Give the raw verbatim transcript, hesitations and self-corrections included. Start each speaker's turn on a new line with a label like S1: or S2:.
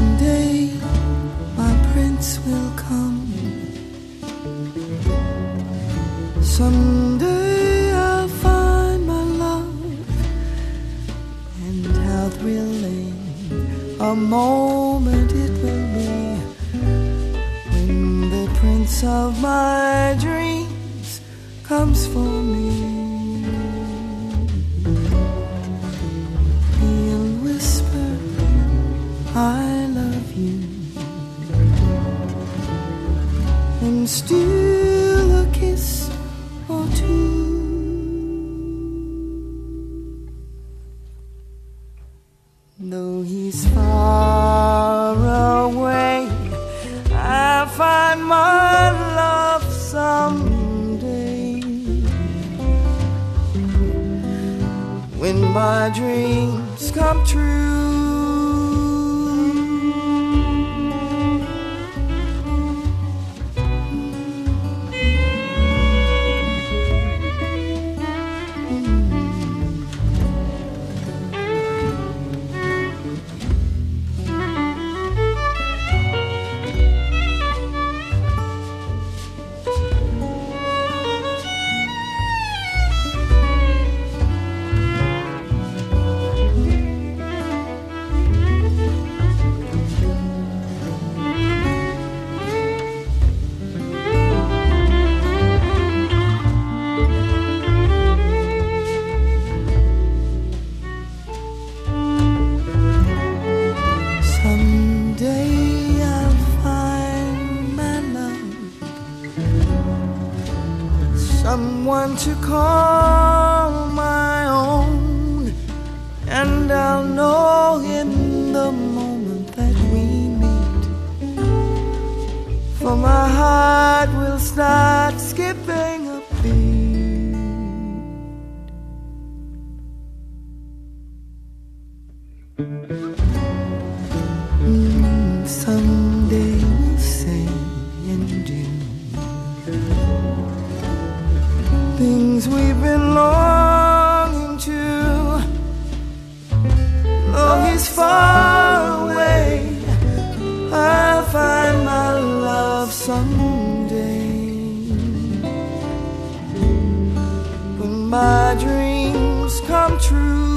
S1: Someday my prince will come. Someday I'll find my love, and how thrilling a moment it will be when the prince of my dreams comes for me. He'll whisper, I love you, and steal a kiss or two. Though he's far away, I'll find my love someday. When my dreams come true. Someone to call my own, and I'll know him the moment that we meet, for my heart will start skipping a beat. Mm, someday we'll say and do things we've been longing to. Though he's far away, I'll find my love someday. When my dreams come true.